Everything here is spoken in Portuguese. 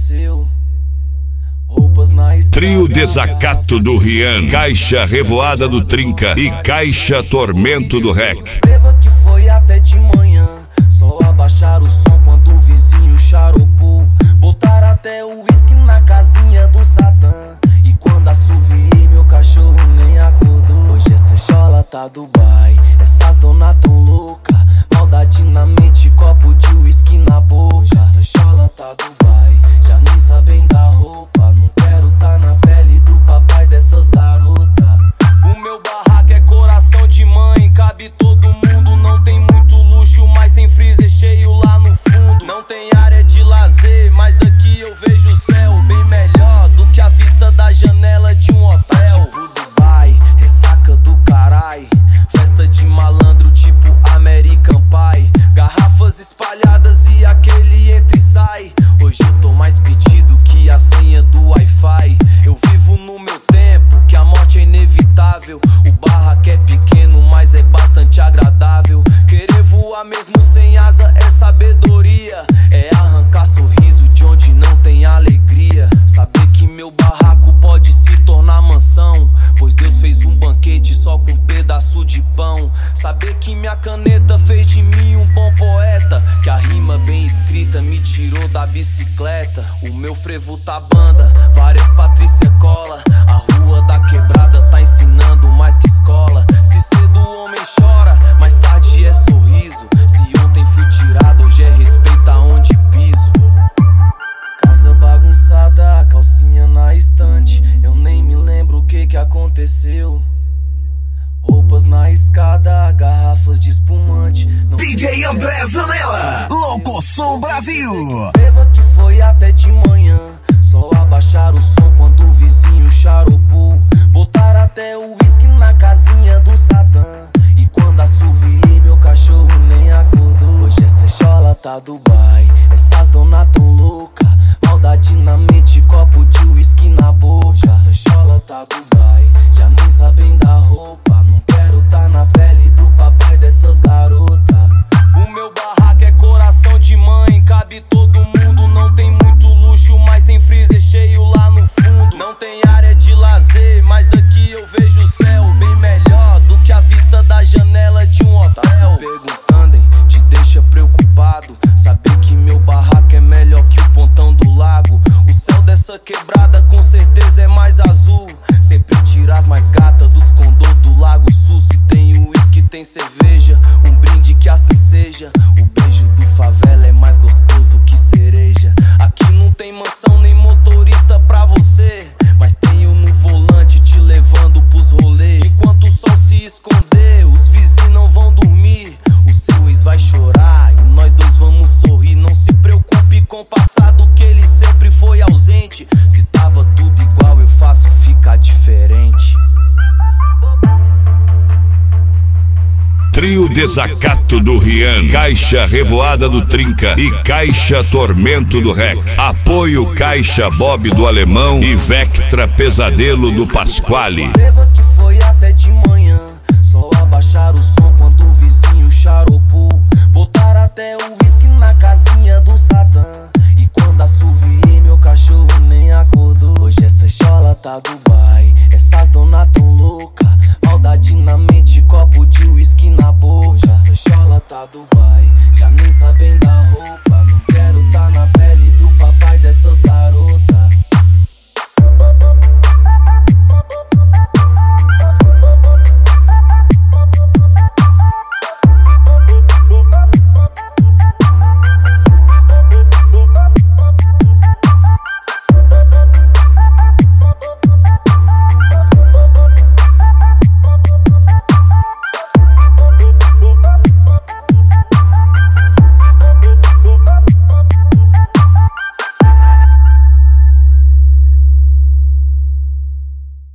aconteceu. Roupas na estrada. Trio Desacato do Rian, Caixa Revoada do Trinca e Caixa Tormento do Rec. Escreva que foi até de manhã, só abaixar o som quando o vizinho charopou. Botar até o uísque na casinha do Satã. E quando assoviei, meu cachorro nem acordou. Hoje essa chola tá Dubai, essas dona tão louca. Maldade na mente, copo de uísque na boca. Hoje essa chola tá Dubai, já nem sabem da roupa. Não quero tá na pele do papai dessas garotas. O meu barraco é coração de mãe, cabe todo mundo. Não tem muito luxo, mas tem freezer cheio lá no fundo. Não tem área de lazer, mas daqui eu vejo o céu bem melhor do que a vista da janela de um hotel. Tipo Dubai, ressaca do carai, festa de malandro tipo American Pie. Garrafas espalhadas e aquele entra e sai. Hoje eu tô mais pedido que a senha do Wi-Fi. Eu vivo no meu tempo, que a morte é inevitável. O barraco é pequeno, mas é bastante agradável. Querer voar mesmo sem asa é sabedoria. É arrancar sorriso de onde não tem alegria. Saber que meu barraco pode se tornar mansão, pois Deus fez um banquete só com um pedaço de pão. Saber que minha caneta fez de mim um bom poeta, que a rima bem escrita me tirou da bicicleta. O meu frevo tá banda, várias Patrícia cola. A rua da quebrada tá ensinando mais que escola. Se cedo o homem chora, mais tarde é sorriso. Se ontem fui tirado, hoje é respeito aonde piso. Casa bagunçada, calcinha na estante. Eu nem me lembro o que aconteceu. Roupas na escada, garrafas de espumante. Não DJ André Zanella, Locoção Brasil. Escreva que foi até de manhã, só abaixar o som quando o vizinho charopou. Botar até o uísque na casinha do Satã. E quando assoviei, meu cachorro nem acordou. Hoje essa chola tá Dubai, essas dona tão louca. Maldade na mente, copo de uísque na boca. Hoje essa chola tá Dubai, já nem sabem da roupa. Não quero tá na pele do papai dessas garotas. O meu barraco é coração de mãe, cabe todo mundo. Não tem muito luxo, mas tem freezer cheio lá no fundo. Não tem área de lazer, mas daqui eu vejo o céu bem melhor do que a vista da janela de um hotel. Tá se perguntando, hein? Te deixa preocupado saber que meu barraco é melhor que o pontão do lago. O céu dessa quebrada com certeza é mais azul. Sempre tira as mais gatas dos condô do Lago Sul. Se tem uísque, tem cerveja, um brinde que assim seja. O beijo do favela é mais gostoso que cereja. Aqui não tem mansão nem motorista pra você, mas tenho no volante te levando pros rolês. Enquanto o sol se esconder, os vizinhos não vão dormir. O seu ex vai chorar e nós dois vamos sorrir. Não se preocupe com o passado, que ele sempre foi ausente. Se tava tudo igual, eu faço ficar diferente. Trio Desacato do Rian, Caixa Revoada do Trinca e Caixa Tormento do Rec. Apoio Caixa Bob do Alemão e Vectra Pesadelo do Pasquale. Escreva que foi até de manhã, só abaixar o som quando o vizinho charopou. Botar até o uísque na casinha do Satã. E quando assoviei, meu cachorro nem acordou. Hoje essa chola tá Dubai, essas dona tão louca. Maldade na mente, copo de uísque na boca. Hoje essa chola tá Dubai, já nem sabem da roupa.